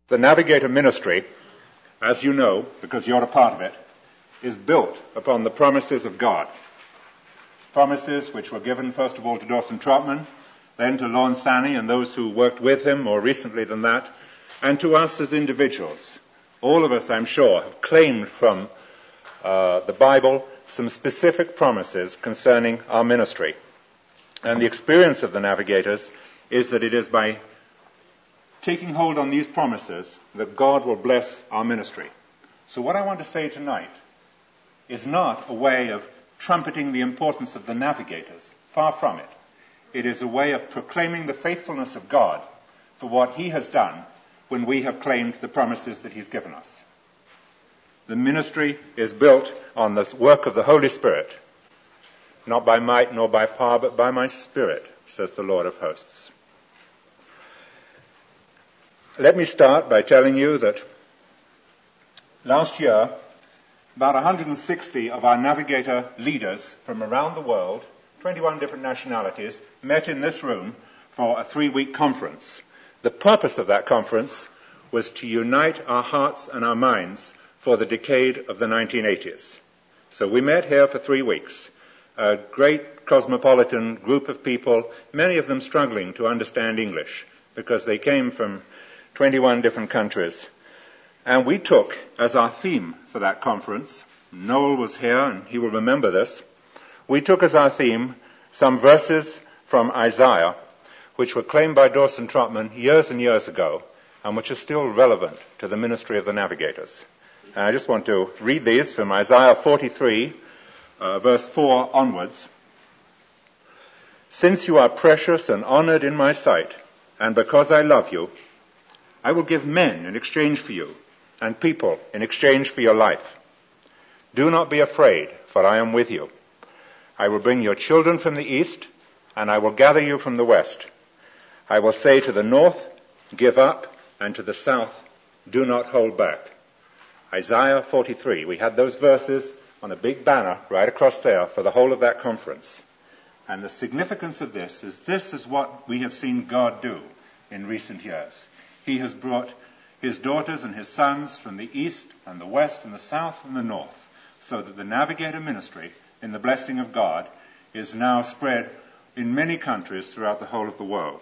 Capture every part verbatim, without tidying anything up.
The Navigator ministry, as you know, because you're a part of it, is built upon the promises of God. Promises which were given first of all to Dawson Trotman, then to Lorne Sanney and those who worked with him more recently than that, and to us as individuals. All of us, I'm sure, have claimed from uh, the Bible some specific promises concerning our ministry. And the experience of the Navigators is that it is by taking hold on these promises that God will bless our ministry. So what I want to say tonight is not a way of trumpeting the importance of the Navigators. Far from it. It is a way of proclaiming the faithfulness of God for what he has done when we have claimed the promises that he's given us. The ministry is built on the work of the Holy Spirit, not by might nor by power, but by my Spirit, says the Lord of hosts. Let me start by telling you that last year, about one hundred sixty of our Navigator leaders from around the world, twenty-one different nationalities, met in this room for a three-week conference. The purpose of that conference was to unite our hearts and our minds for the decade of the nineteen eighties. So we met here for three weeks. A great cosmopolitan group of people, many of them struggling to understand English because they came from twenty-one different countries. And we took as our theme for that conference, Noel was here and he will remember this, we took as our theme some verses from Isaiah which were claimed by Dawson Trotman years and years ago and which are still relevant to the ministry of the Navigators. And I just want to read these from Isaiah forty-three, uh, verse four onwards. Since you are precious and honored in my sight, and because I love you, I will give men in exchange for you, and people in exchange for your life. Do not be afraid, for I am with you. I will bring your children from the east, and I will gather you from the west. I will say to the north, give up, and to the south, do not hold back. Isaiah forty-three. We had those verses on a big banner right across there for the whole of that conference. And the significance of this is this is what we have seen God do in recent years. He has brought his daughters and his sons from the east and the west and the south and the north, so that the Navigator ministry, in the blessing of God, is now spread in many countries throughout the whole of the world.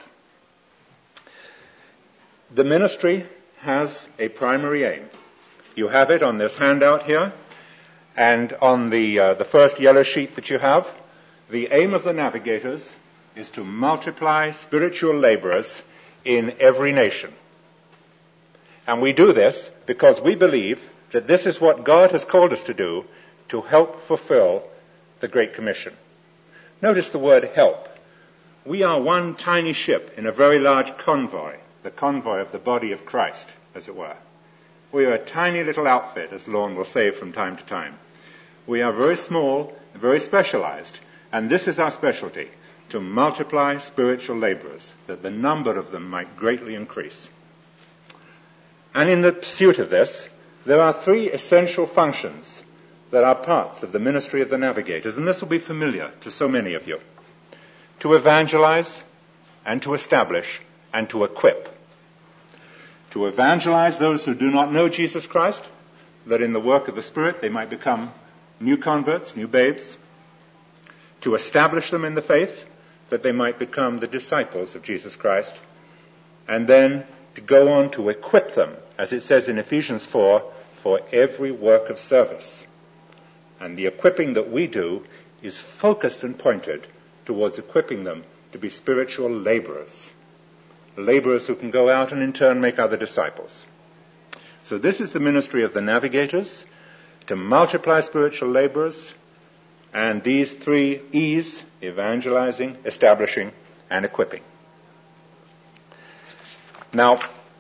The ministry has a primary aim. You have it on this handout here, and on the, uh, the first yellow sheet that you have. The aim of the Navigators is to multiply spiritual laborers in every nation. And we do this because we believe that this is what God has called us to do to help fulfill the Great Commission. Notice the word help. We are one tiny ship in a very large convoy, the convoy of the body of Christ, as it were. We are a tiny little outfit, as Lorne will say from time to time. We are very small, very specialized, and this is our specialty, to multiply spiritual laborers, that the number of them might greatly increase. And in the pursuit of this, there are three essential functions that are parts of the ministry of the Navigators, and this will be familiar to so many of you. To evangelize, and to establish, and to equip. To evangelize those who do not know Jesus Christ, that in the work of the Spirit they might become new converts, new babes. To establish them in the faith, that they might become the disciples of Jesus Christ. And then to go on to equip them, as it says in Ephesians four, for every work of service. And the equipping that we do is focused and pointed towards equipping them to be spiritual laborers. Laborers who can go out and in turn make other disciples. So this is the ministry of the Navigators, to multiply spiritual laborers, and these three E's, evangelizing, establishing, and equipping. Now,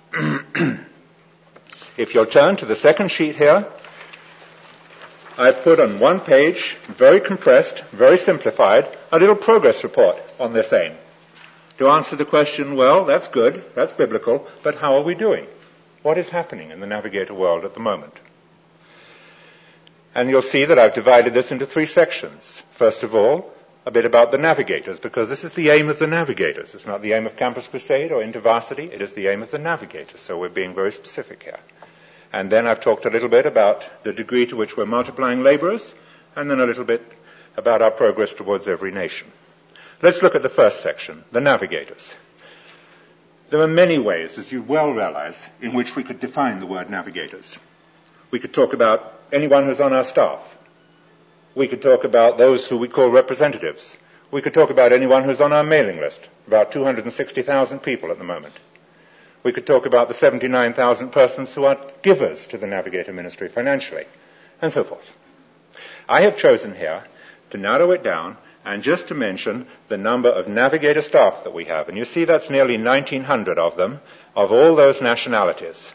if you'll turn to the second sheet here, I've put on one page, very compressed, very simplified, a little progress report on this aim. To answer the question, well, that's good, that's biblical, but how are we doing? What is happening in the Navigator world at the moment? And you'll see that I've divided this into three sections. First of all, a bit about the navigators, because this is the aim of the navigators. It's not the aim of Campus Crusade or InterVarsity. It is the aim of the navigators. So we're being very specific here. And then I've talked a little bit about the degree to which we're multiplying laborers, and then a little bit about our progress towards every nation. Let's look at the first section, the navigators. There are many ways, as you well realize, in which we could define the word navigators. We could talk about anyone who's on our staff. We could talk about those who we call representatives. We could talk about anyone who's on our mailing list, about two hundred sixty thousand people at the moment. We could talk about the seventy-nine thousand persons who are givers to the Navigator Ministry financially, and so forth. I have chosen here to narrow it down and just to mention the number of Navigator staff that we have. And you see that's nearly nineteen hundred of them, of all those nationalities.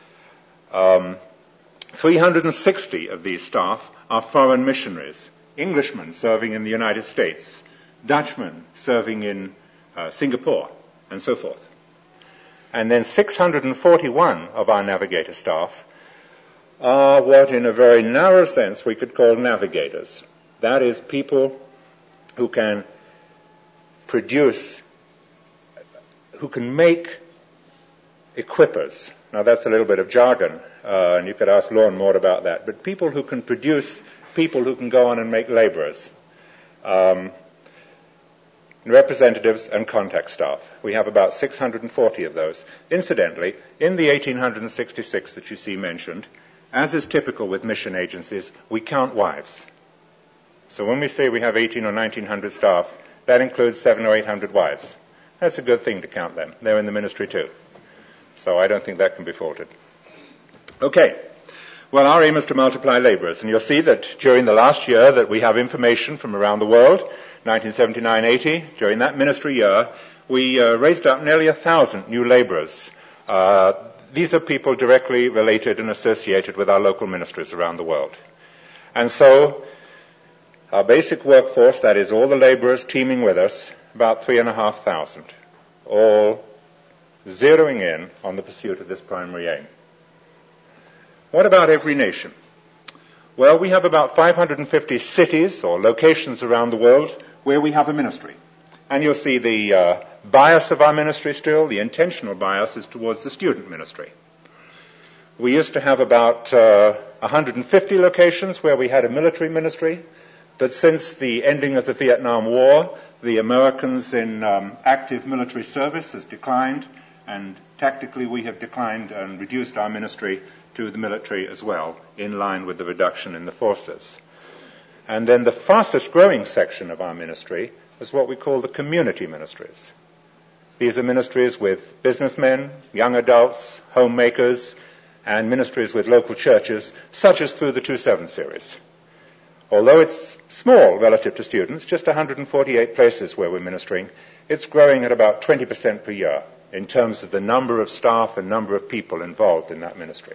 Um, three hundred sixty of these staff are foreign missionaries, Englishmen serving in the United States, Dutchmen serving in uh, Singapore, and so forth. And then six hundred forty-one of our Navigator staff are what, in a very narrow sense, we could call navigators. That is, people who can produce, who can make equippers. Now, that's a little bit of jargon, uh, and you could ask Lorne more about that. But people who can produce people who can go on and make laborers. Um, representatives and contact staff. We have about six hundred forty of those. Incidentally, in the eighteen sixty-six that you see mentioned, as is typical with mission agencies, we count wives. So when we say we have eighteen or nineteen hundred staff, that includes seven or eight hundred wives. That's a good thing to count them. They're in the ministry too. So I don't think that can be faulted. Okay. Well, our aim is to multiply laborers, and you'll see that during the last year that we have information from around the world, nineteen seventy-nine eighty, during that ministry year, we uh, raised up nearly a thousand new laborers. Uh, these are people directly related and associated with our local ministries around the world. And so, our basic workforce, that is all the laborers teaming with us, about three and a half thousand, all zeroing in on the pursuit of this primary aim. What about every nation? Well, we have about five hundred fifty cities or locations around the world where we have a ministry. And you'll see the uh, bias of our ministry still, the intentional bias is towards the student ministry. We used to have about uh, one hundred fifty locations where we had a military ministry, but since the ending of the Vietnam War, the Americans in um, active military service has declined, and tactically we have declined and reduced our ministry to the military as well, in line with the reduction in the forces. And then the fastest growing section of our ministry is what we call the community ministries. These are ministries with businessmen, young adults, homemakers, and ministries with local churches, such as through the two seven series. Although it's small relative to students, just one hundred forty-eight places where we're ministering, it's growing at about twenty percent per year in terms of the number of staff and number of people involved in that ministry.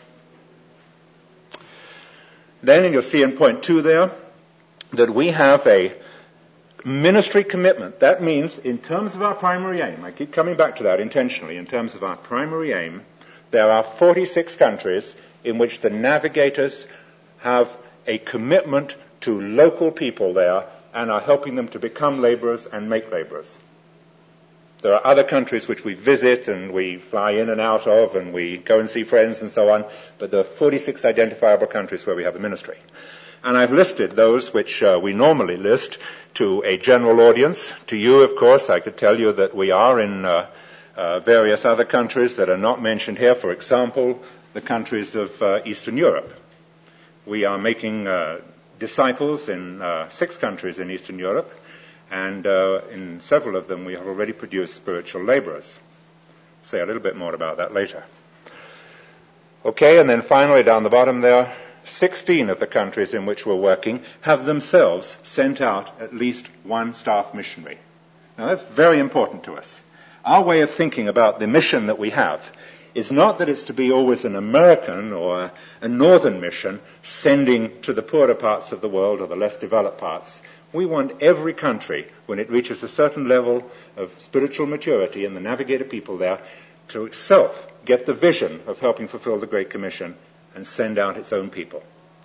Then, and you'll see in point two there, that we have a ministry commitment. That means, in terms of our primary aim, I keep coming back to that intentionally, in terms of our primary aim, there are forty-six countries in which the navigators have a commitment to local people there and are helping them to become laborers and make laborers. There are other countries which we visit and we fly in and out of and we go and see friends and so on, but there are forty-six identifiable countries where we have a ministry. And I've listed those which uh, we normally list to a general audience. To you, of course, I could tell you that we are in uh, uh, various other countries that are not mentioned here. For example, the countries of uh, Eastern Europe. We are making uh, disciples in uh, six countries in Eastern Europe. And uh, in several of them, we have already produced spiritual laborers. I'll say a little bit more about that later. Okay, and then finally down the bottom there, sixteen of the countries in which we're working have themselves sent out at least one staff missionary. Now that's very important to us. Our way of thinking about the mission that we have is not that it's to be always an American or a northern mission sending to the poorer parts of the world or the less developed parts. We want every country, when it reaches a certain level of spiritual maturity and the navigator people there, to itself get the vision of helping fulfill the Great Commission and send out its own people.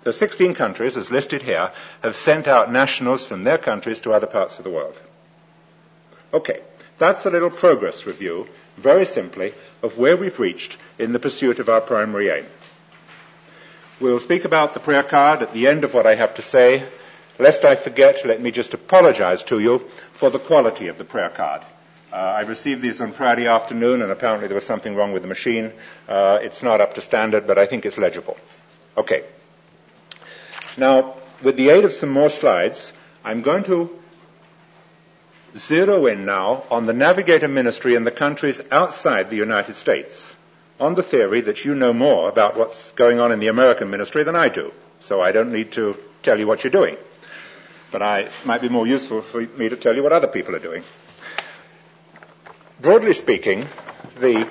The sixteen countries, as listed here, have sent out nationals from their countries to other parts of the world. Okay, that's a little progress review, very simply, of where we've reached in the pursuit of our primary aim. We'll speak about the prayer card at the end of what I have to say. Lest I forget, let me just apologize to you for the quality of the prayer card. Uh, I received these on Friday afternoon, and apparently there was something wrong with the machine. Uh, it's not up to standard, but I think it's legible. Okay. Now, with the aid of some more slides, I'm going to zero in now on the Navigator Ministry in the countries outside the United States, on the theory that you know more about what's going on in the American ministry than I do, so I don't need to tell you what you're doing. But I, it might be more useful for me to tell you what other people are doing. Broadly speaking, the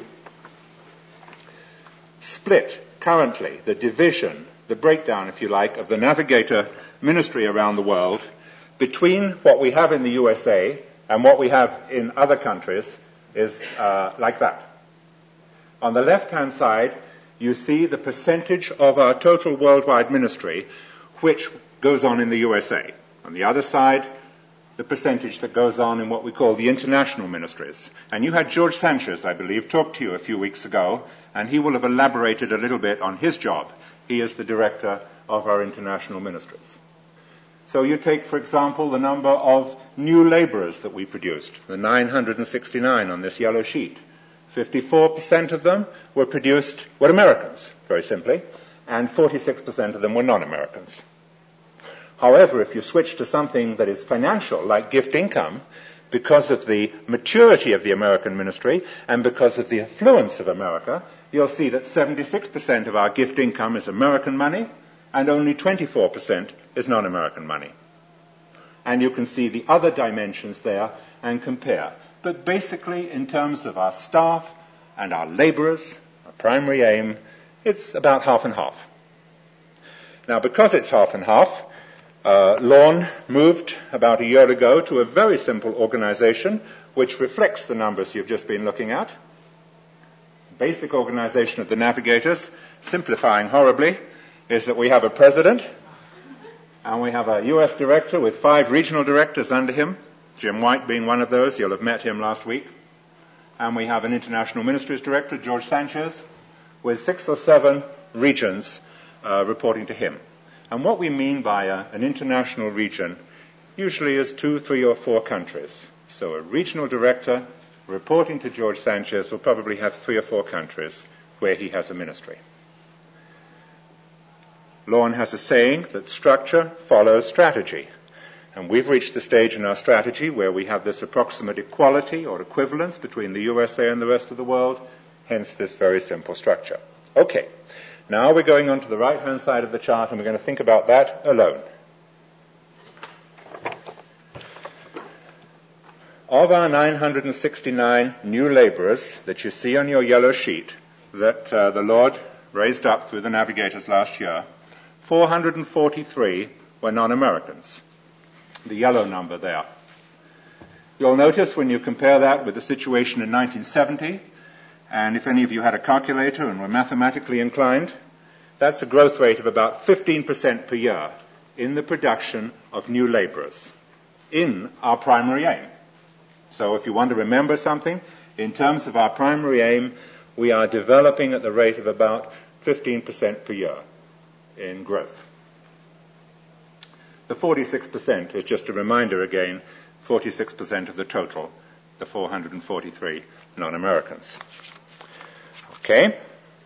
split currently, the division, the breakdown, if you like, of the Navigator ministry around the world between what we have in the U S A and what we have in other countries is uh, like that. On the left-hand side, you see the percentage of our total worldwide ministry which goes on in the U S A. On the other side, the percentage that goes on in what we call the international ministries. And you had George Sanchez, I believe, talk to you a few weeks ago, and he will have elaborated a little bit on his job. He is the director of our international ministries. So you take, for example, the number of new laborers that we produced, the nine hundred sixty-nine on this yellow sheet. fifty-four percent of them were produced, were Americans, very simply, and forty-six percent of them were non-Americans. However, if you switch to something that is financial, like gift income, because of the maturity of the American ministry and because of the affluence of America, you'll see that seventy-six percent of our gift income is American money and only twenty-four percent is non-American money. And you can see the other dimensions there and compare. But basically, in terms of our staff and our laborers, our primary aim, it's about half and half. Now, because it's half and half, Uh, Lorne moved about a year ago to a very simple organization which reflects the numbers you've just been looking at. Basic organization of the Navigators, simplifying horribly, is that we have a president and we have a U S director with five regional directors under him, Jim White being one of those. You'll have met him last week. And we have an international ministries director, George Sanchez, with six or seven regions uh, reporting to him. And what we mean by a, an international region usually is two, three, or four countries. So a regional director reporting to George Sanchez will probably have three or four countries where he has a ministry. Lorne has a saying that structure follows strategy. And we've reached a stage in our strategy where we have this approximate equality or equivalence between the U S A and the rest of the world, hence this very simple structure. Okay. Now we're going on to the right-hand side of the chart, and we're going to think about that alone. Of our nine hundred sixty-nine new laborers that you see on your yellow sheet that uh, the Lord raised up through the Navigators last year, four hundred forty-three were non-Americans, the yellow number there. You'll notice when you compare that with the situation in nineteen seventy, and if any of you had a calculator and were mathematically inclined, that's a growth rate of about fifteen percent per year in the production of new laborers in our primary aim. So if you want to remember something, in terms of our primary aim, we are developing at the rate of about fifteen percent per year in growth. The forty-six percent is just a reminder again, forty-six percent of the total, the four hundred forty-three non-Americans. Okay.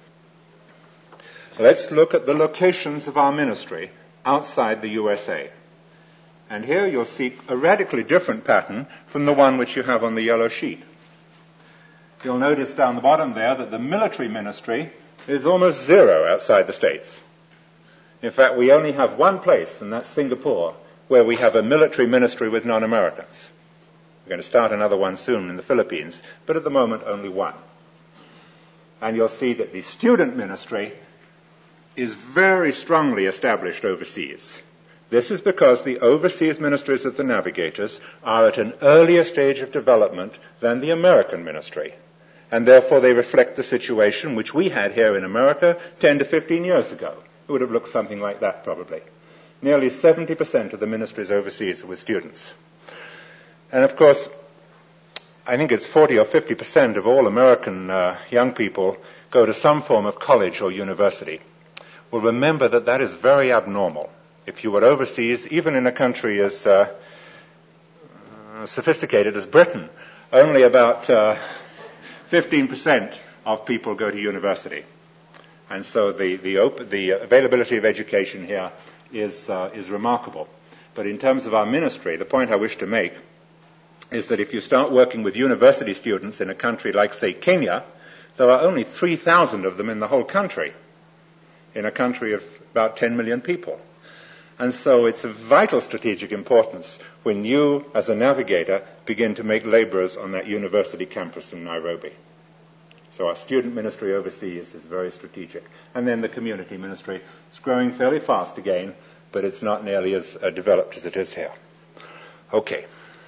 Let's look at the locations of our ministry outside the U S A. And here you'll see a radically different pattern from the one which you have on the yellow sheet. You'll notice down the bottom there that the military ministry is almost zero outside the States. In fact, we only have one place, and that's Singapore, where we have a military ministry with non-Americans. We're going to start another one soon in the Philippines, but at the moment only one. And you'll see that the student ministry is very strongly established overseas. This is because the overseas ministries of the Navigators are at an earlier stage of development than the American ministry. And therefore they reflect the situation which we had here in America ten to fifteen years ago, it would have looked something like that probably. Nearly seventy percent of the ministries overseas are with students. And of course, I think it's forty or fifty percent of all American uh, young people go to some form of college or university. Well, remember that that is very abnormal. If you were overseas, even in a country as uh, uh, sophisticated as Britain, only about uh, fifteen percent of people go to university. And so the, the, op- the availability of education here is, uh, is remarkable. But in terms of our ministry, the point I wish to make is that if you start working with university students in a country like, say, Kenya, there are only three thousand of them in the whole country, in a country of about ten million people. And so it's of vital strategic importance when you, as a navigator, begin to make laborers on that university campus in Nairobi. So our student ministry overseas is very strategic. And then the community ministry is growing fairly fast again, but it's not nearly as uh, developed as it is here. Okay.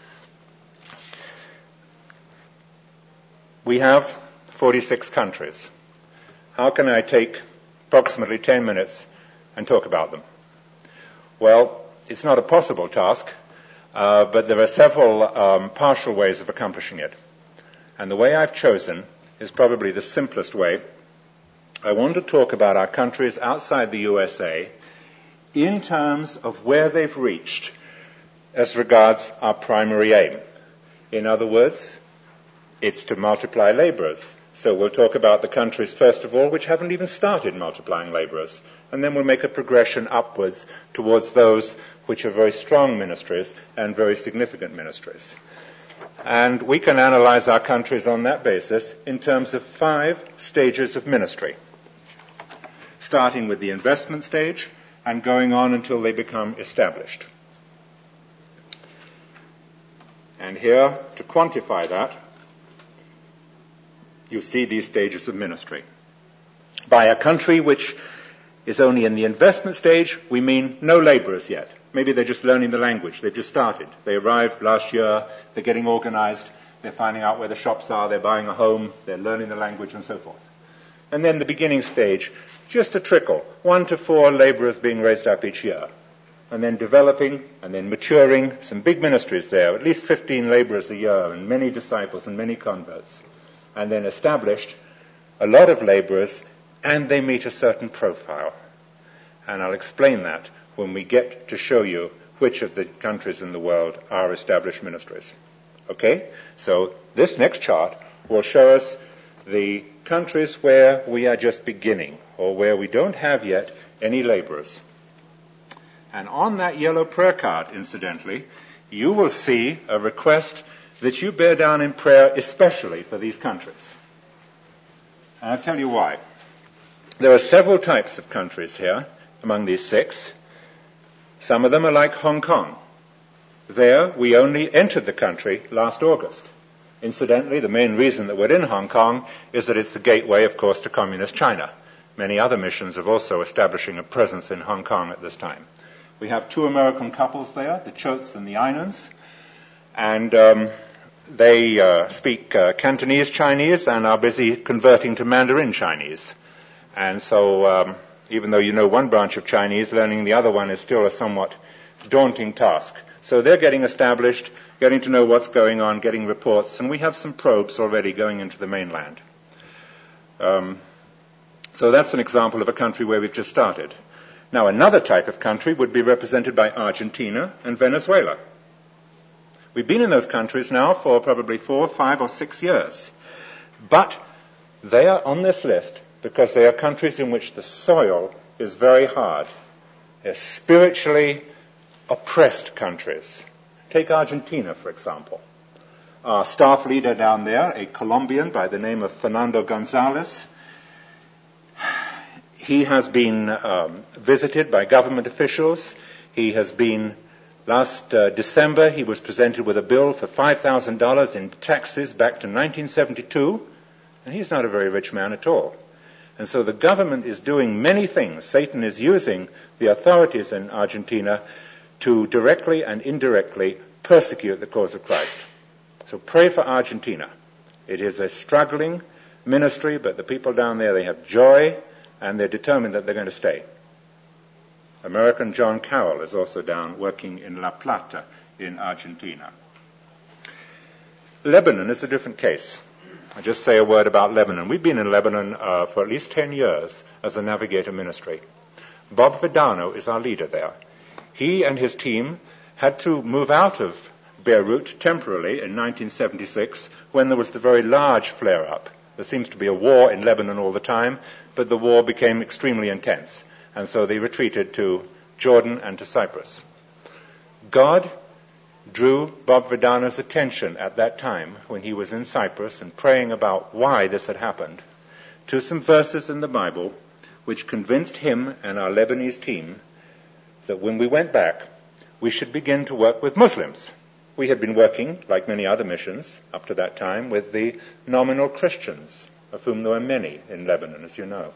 We have forty-six countries. How can I take approximately ten minutes and talk about them? Well, it's not a possible task, uh, but there are several um, partial ways of accomplishing it. And the way I've chosen is probably the simplest way. I want to talk about our countries outside the U S A in terms of where they've reached as regards our primary aim. In other words, it's to multiply laborers. So we'll talk about the countries, first of all, which haven't even started multiplying laborers. And then we'll make a progression upwards towards those which are very strong ministries and very significant ministries. And we can analyze our countries on that basis in terms of five stages of ministry, starting with the investment stage and going on until they become established. And here, to quantify that, you see these stages of ministry. By a country which is only in the investment stage, we mean no laborers yet. Maybe they're just learning the language. They've just started. They arrived last year. They're getting organized. They're finding out where the shops are. They're buying a home. They're learning the language and so forth. And then the beginning stage, just a trickle. One to four laborers being raised up each year. And then developing and then maturing. Some big ministries there. At least fifteen laborers a year and many disciples and many converts. And then established a lot of laborers, and they meet a certain profile. And I'll explain that when we get to show you which of the countries in the world are established ministries. Okay? So this next chart will show us the countries where we are just beginning, or where we don't have yet any laborers. And on that yellow prayer card, incidentally, you will see a request that you bear down in prayer especially for these countries. And I'll tell you why. There are several types of countries here among these six. Some of them are like Hong Kong. There, we only entered the country last August. Incidentally, the main reason that we're in Hong Kong is that it's the gateway, of course, to communist China. Many other missions are also establishing a presence in Hong Kong at this time. We have two American couples there, the Choats and the Ainans, and um, they uh, speak uh, Cantonese Chinese and are busy converting to Mandarin Chinese. And so, um, even though you know one branch of Chinese, learning the other one is still a somewhat daunting task. So they're getting established, getting to know what's going on, getting reports, and we have some probes already going into the mainland. Um, so that's an example of a country where we've just started. Now, another type of country would be represented by Argentina and Venezuela. We've been in those countries now for probably four, five, or six years. But they are on this list because they are countries in which the soil is very hard. They're spiritually oppressed countries. Take Argentina, for example. Our staff leader down there, a Colombian by the name of Fernando Gonzalez, he has been um, visited by government officials. He has been, last uh, December, he was presented with a bill for five thousand dollars in taxes back to nineteen seventy-two, and he's not a very rich man at all. And so the government is doing many things. Satan is using the authorities in Argentina to directly and indirectly persecute the cause of Christ. So pray for Argentina. It is a struggling ministry, but the people down there, they have joy, and they're determined that they're going to stay. American John Carroll is also down working in La Plata in Argentina. Lebanon is a different case. I'll just say a word about Lebanon. We've been in Lebanon uh, for at least ten years as a Navigator ministry. Bob Verdano is our leader there. He and his team had to move out of Beirut temporarily in nineteen seventy-six when there was the very large flare-up. There seems to be a war in Lebanon all the time, but the war became extremely intense, and so they retreated to Jordan and to Cyprus. God drew Bob Verdano's attention at that time when he was in Cyprus and praying about why this had happened to some verses in the Bible which convinced him and our Lebanese team that when we went back, we should begin to work with Muslims. We had been working, like many other missions up to that time, with the nominal Christians, of whom there were many in Lebanon, as you know.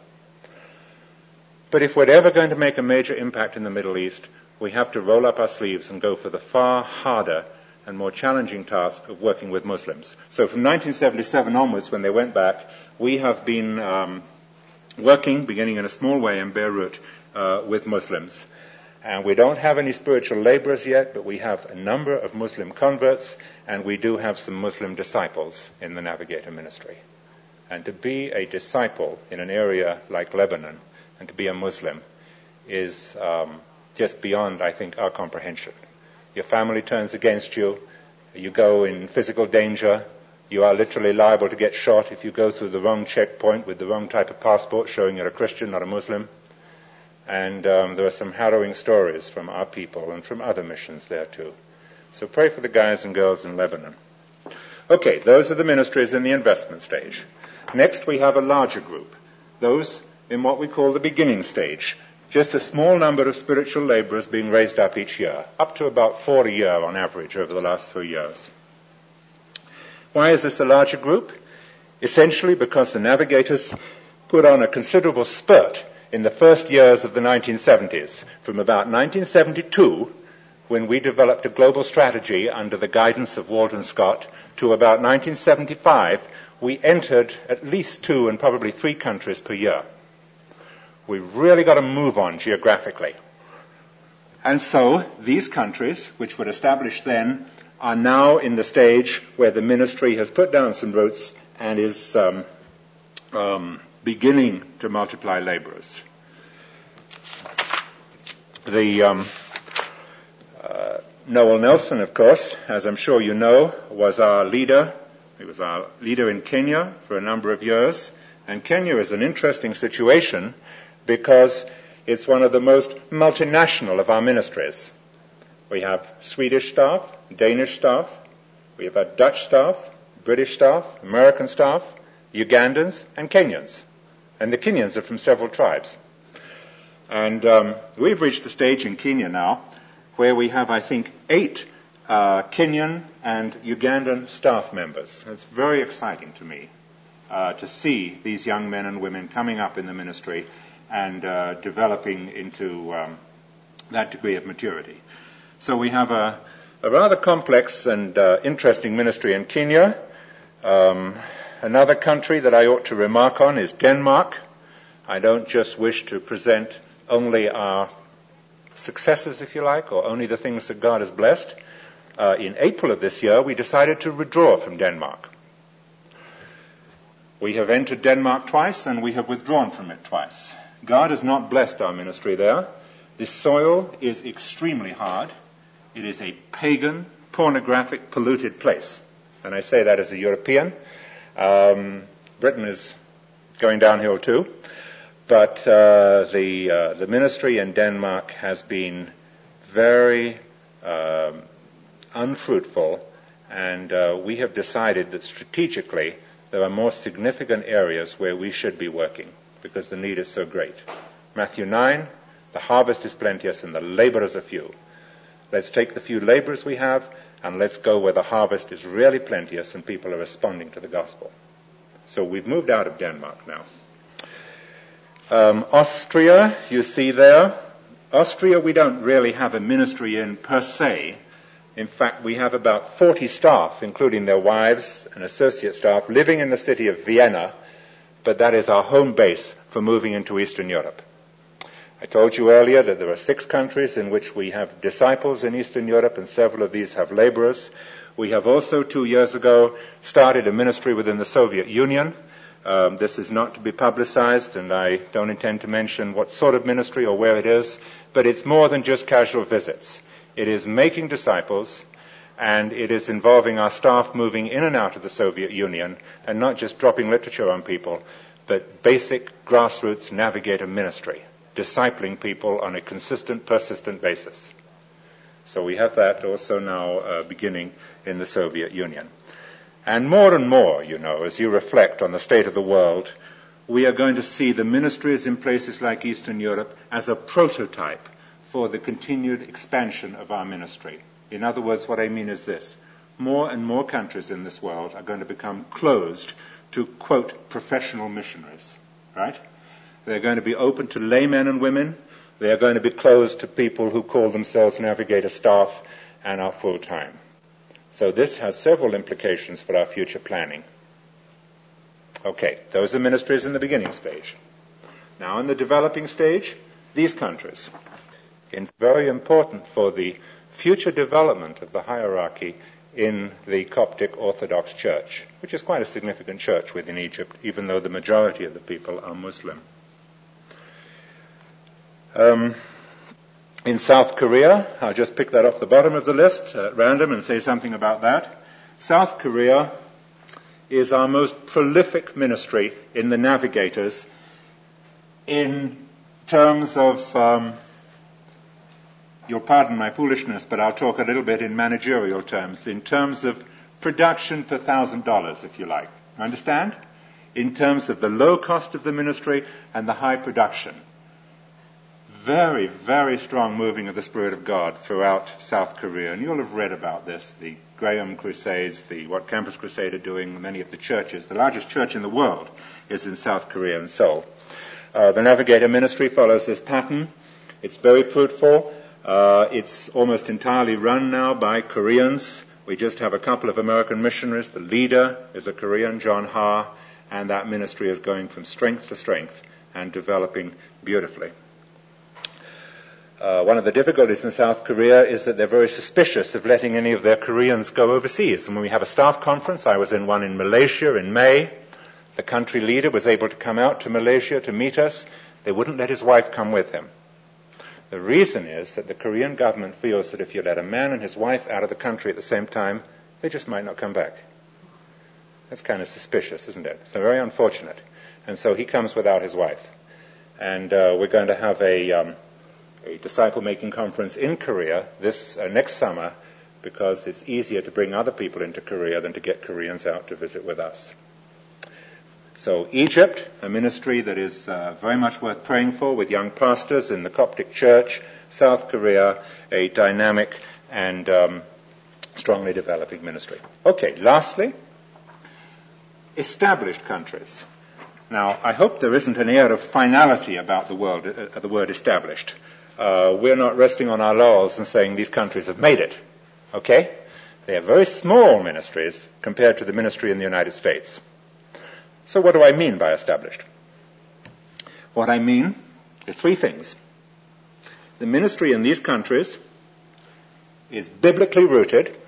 But if we're ever going to make a major impact in the Middle East, we have to roll up our sleeves and go for the far harder and more challenging task of working with Muslims. So from nineteen seventy-seven onwards, when they went back, we have been um, working, beginning in a small way in Beirut, uh, with Muslims. And we don't have any spiritual laborers yet, but we have a number of Muslim converts, and we do have some Muslim disciples in the Navigator ministry. And to be a disciple in an area like Lebanon, and to be a Muslim, is um, just beyond, I think, our comprehension. Your family turns against you. You go in physical danger. You are literally liable to get shot if you go through the wrong checkpoint with the wrong type of passport showing you're a Christian, not a Muslim. And um, there are some harrowing stories from our people and from other missions there too. So pray for the guys and girls in Lebanon. Okay, those are the ministries in the investment stage. Next, we have a larger group, those in what we call the beginning stage. Just a small number of spiritual laborers being raised up each year, up to about four a year on average over the last three years. Why is this a larger group? Essentially because the Navigators put on a considerable spurt in the first years of the nineteen seventies, from about nineteen seventy-two, when we developed a global strategy under the guidance of Walton Scott, to about nineteen seventy-five, we entered at least two and probably three countries per year. We've really got to move on geographically. And so these countries, which were established then, are now in the stage where the ministry has put down some roots and is um, um, beginning to multiply laborers. The um, uh, Noel Nelson, of course, as I'm sure you know, was our leader. He was our leader in Kenya for a number of years. And Kenya is an interesting situation because it's one of the most multinational of our ministries. We have Swedish staff, Danish staff, we have a Dutch staff, British staff, American staff, Ugandans, and Kenyans. And the Kenyans are from several tribes. And um, we've reached the stage in Kenya now where we have, I think, eight uh, Kenyan and Ugandan staff members. It's very exciting to me uh, to see these young men and women coming up in the ministry and uh, developing into um, that degree of maturity. So we have a, a rather complex and uh, interesting ministry in Kenya. Um, another country that I ought to remark on is Denmark. I don't just wish to present only our successes, if you like, or only the things that God has blessed. Uh, in April of this year, we decided to withdraw from Denmark. We have entered Denmark twice, and we have withdrawn from it twice. God has not blessed our ministry there. The soil is extremely hard. It is a pagan, pornographic, polluted place. And I say that as a European. Um, Britain is going downhill too. But uh, the uh, the ministry in Denmark has been very um, unfruitful, and uh, we have decided that strategically there are more significant areas where we should be working because the need is so great. Matthew nine, the harvest is plenteous and the laborers are few. Let's take the few laborers we have and let's go where the harvest is really plenteous and people are responding to the gospel. So we've moved out of Denmark now. Um, Austria, you see there. Austria, we don't really have a ministry in per se. In fact, we have about forty staff, including their wives and associate staff, living in the city of Vienna, but that is our home base for moving into Eastern Europe. I told you earlier that there are six countries in which we have disciples in Eastern Europe, and several of these have laborers. We have also, two years ago, started a ministry within the Soviet Union. Um, this is not to be publicized, and I don't intend to mention what sort of ministry or where it is, but it's more than just casual visits. It is making disciples, and it is involving our staff moving in and out of the Soviet Union, and not just dropping literature on people, but basic grassroots navigator ministry, discipling people on a consistent, persistent basis. So we have that also now uh, beginning in the Soviet Union. And more and more, you know, as you reflect on the state of the world, we are going to see the ministries in places like Eastern Europe as a prototype for the continued expansion of our ministry. In other words, what I mean is this. More and more countries in this world are going to become closed to, quote, professional missionaries, right? They're going to be open to laymen and women. They are going to be closed to people who call themselves navigator staff and are full-time. So this has several implications for our future planning. Okay, those are ministries in the beginning stage. Now in the developing stage, these countries. And very important for the future development of the hierarchy in the Coptic Orthodox Church, which is quite a significant church within Egypt, even though the majority of the people are Muslim. Um, in South Korea, I'll just pick that off the bottom of the list at random and say something about that. South Korea is our most prolific ministry in the navigators in terms of, um, you'll pardon my foolishness, but I'll talk a little bit in managerial terms, in terms of production per thousand dollars, if you like. Understand? In terms of the low cost of the ministry and the high production. Very, very strong moving of the Spirit of God throughout South Korea. And you'll have read about this, the Graham Crusades, the what Campus Crusade are doing, many of the churches. The largest church in the world is in South Korea and Seoul. Uh, the Navigator ministry follows this pattern. It's very fruitful. Uh, it's almost entirely run now by Koreans. We just have a couple of American missionaries. The leader is a Korean, John Ha, and that ministry is going from strength to strength and developing beautifully. Uh, one of the difficulties in South Korea is that they're very suspicious of letting any of their Koreans go overseas. And when we have a staff conference, I was in one in Malaysia in May. The country leader was able to come out to Malaysia to meet us. They wouldn't let his wife come with him. The reason is that the Korean government feels that if you let a man and his wife out of the country at the same time, they just might not come back. That's kind of suspicious, isn't it? It's very unfortunate. And so he comes without his wife. And uh, we're going to have a... Um, a disciple-making conference in Korea this uh, next summer because it's easier to bring other people into Korea than to get Koreans out to visit with us. So Egypt, a ministry that is uh, very much worth praying for with young pastors in the Coptic Church. South Korea, a dynamic and um, strongly developing ministry. Okay, lastly, established countries. Now, I hope there isn't an air of finality about the, world, uh, the word established. Uh, we're not resting on our laurels and saying these countries have made it. Okay? They are very small ministries compared to the ministry in the United States. So what do I mean by established? What I mean are three things. The ministry in these countries is biblically rooted,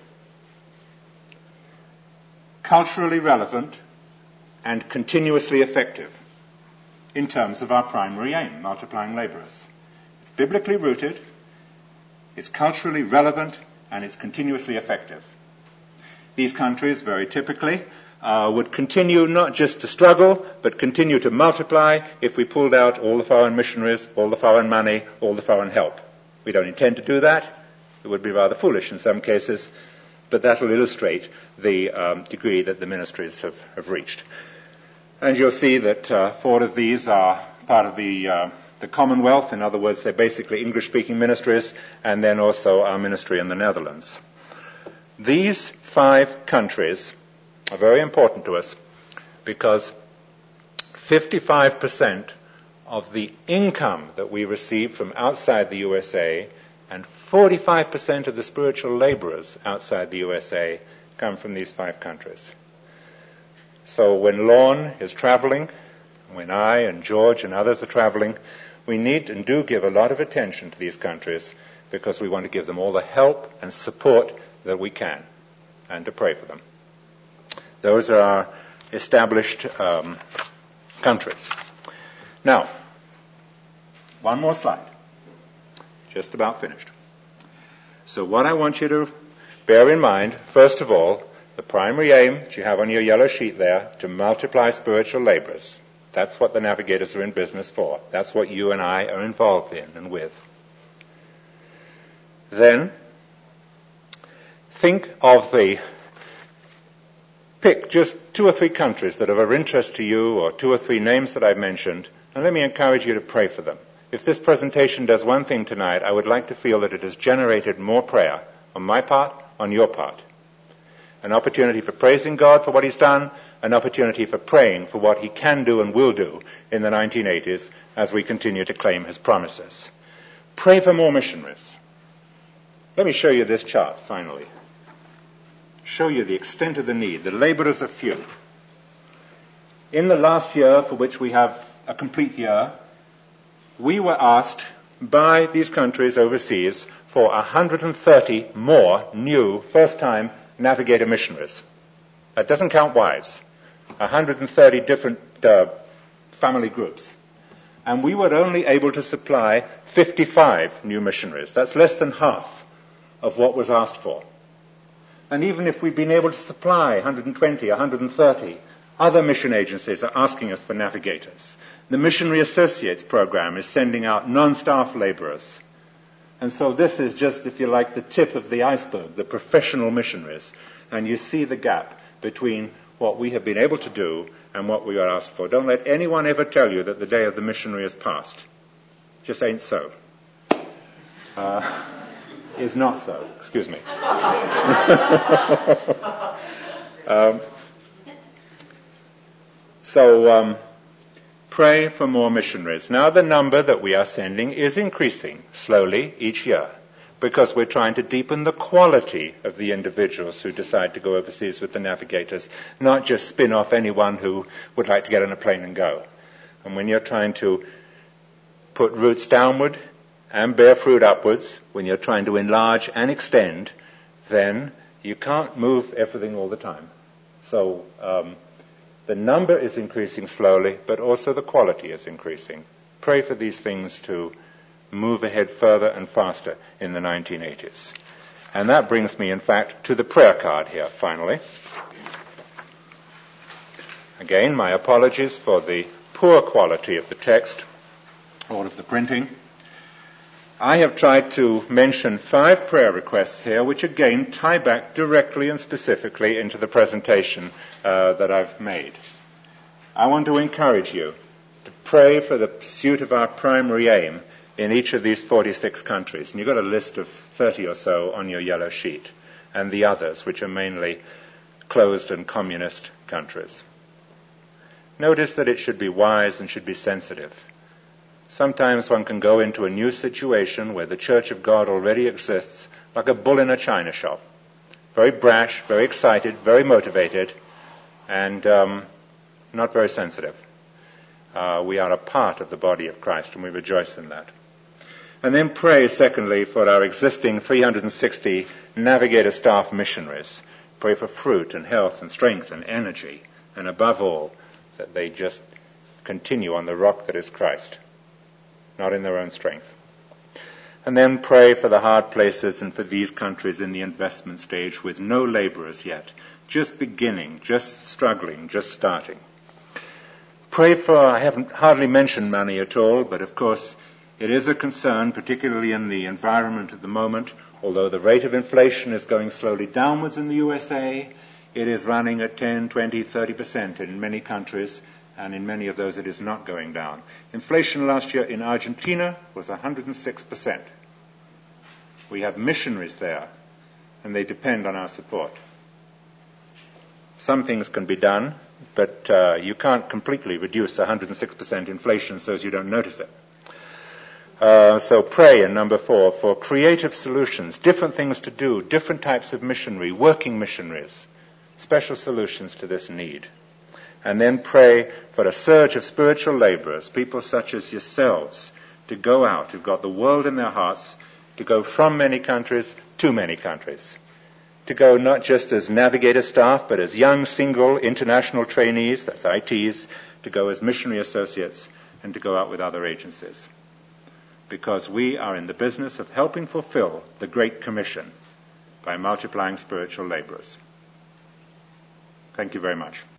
culturally relevant, and continuously effective in terms of our primary aim, multiplying laborers. Biblically rooted, it's culturally relevant, and it's continuously effective. These countries, very typically, uh, would continue not just to struggle, but continue to multiply if we pulled out all the foreign missionaries, all the foreign money, all the foreign help. We don't intend to do that. It would be rather foolish in some cases, but that will illustrate the um, degree that the ministries have, have reached. And you'll see that uh, four of these are part of the... Uh, the Commonwealth, in other words, they're basically English-speaking ministries, and then also our ministry in the Netherlands. These five countries are very important to us because fifty-five percent of the income that we receive from outside the U S A and forty-five percent of the spiritual laborers outside the U S A come from these five countries. So when Lorne is traveling, when I and George and others are traveling, we need and do give a lot of attention to these countries because we want to give them all the help and support that we can and to pray for them. Those are our established um, countries. Now, one more slide. Just about finished. So what I want you to bear in mind, first of all, the primary aim that you have on your yellow sheet there, to multiply spiritual laborers. That's what the navigators are in business for. That's what you and I are involved in and with. Then, think of the, pick just two or three countries that are of interest to you, or two or three names that I've mentioned, and let me encourage you to pray for them. If this presentation does one thing tonight, I would like to feel that it has generated more prayer on my part, on your part. An opportunity for praising God for what he's done, an opportunity for praying for what he can do and will do in the nineteen eighties as we continue to claim his promises. Pray for more missionaries. Let me show you this chart, finally. Show you the extent of the need. The laborers are few. In the last year, for which we have a complete year, we were asked by these countries overseas for one hundred thirty more new first-time navigator missionaries. That doesn't count wives. one hundred thirty different uh, family groups. And we were only able to supply fifty-five new missionaries. That's less than half of what was asked for. And even if we've been able to supply one hundred twenty, one hundred thirty, other mission agencies are asking us for navigators. The Missionary Associates program is sending out non-staff laborers. And so this is just, if you like, the tip of the iceberg, the professional missionaries. And you see the gap between what we have been able to do and what we are asked for. Don't let anyone ever tell you that the day of the missionary is past. Just ain't so. Uh, is not so. Excuse me. um, so, um, pray for more missionaries. Now the number that we are sending is increasing slowly each year because we're trying to deepen the quality of the individuals who decide to go overseas with the navigators, not just spin off anyone who would like to get on a plane and go. And when you're trying to put roots downward and bear fruit upwards, when you're trying to enlarge and extend, then you can't move everything all the time. So, um, the number is increasing slowly, but also the quality is increasing. Pray for these things to move ahead further and faster in the nineteen eighties. And that brings me, in fact, to the prayer card here, finally. Again, my apologies for the poor quality of the text, all of the printing. I have tried to mention five prayer requests here, which again tie back directly and specifically into the presentation uh, that I've made. I want to encourage you to pray for the pursuit of our primary aim in each of these forty-six countries. And you've got a list of thirty or so on your yellow sheet, and the others, which are mainly closed and communist countries. Notice that it should be wise and should be sensitive. Sometimes one can go into a new situation where the Church of God already exists like a bull in a china shop. Very brash, very excited, very motivated, and um, not very sensitive. Uh, we are a part of the body of Christ, and we rejoice in that. And then pray, secondly, for our existing three hundred sixty Navigator staff missionaries. Pray for fruit and health and strength and energy, and above all, that they just continue on the rock that is Christ, not in their own strength. And then pray for the hard places and for these countries in the investment stage with no laborers yet, just beginning, just struggling, just starting. Pray for, I haven't hardly mentioned money at all, but of course it is a concern, particularly in the environment at the moment. Although the rate of inflation is going slowly downwards in the U S A, it is running at ten, twenty, thirty percent in many countries, and in many of those it is not going down. Inflation last year in Argentina was one hundred six percent. We have missionaries there, and they depend on our support. Some things can be done, but uh, you can't completely reduce one hundred six percent inflation so as you don't notice it. Uh, so pray in number four for creative solutions, different things to do, different types of missionary, working missionaries, special solutions to this need. And then pray for a surge of spiritual laborers, people such as yourselves, to go out, who've got the world in their hearts, to go from many countries to many countries, to go not just as navigator staff, but as young, single, international trainees, that's I Ts, to go as missionary associates, and to go out with other agencies. Because we are in the business of helping fulfill the Great Commission by multiplying spiritual laborers. Thank you very much.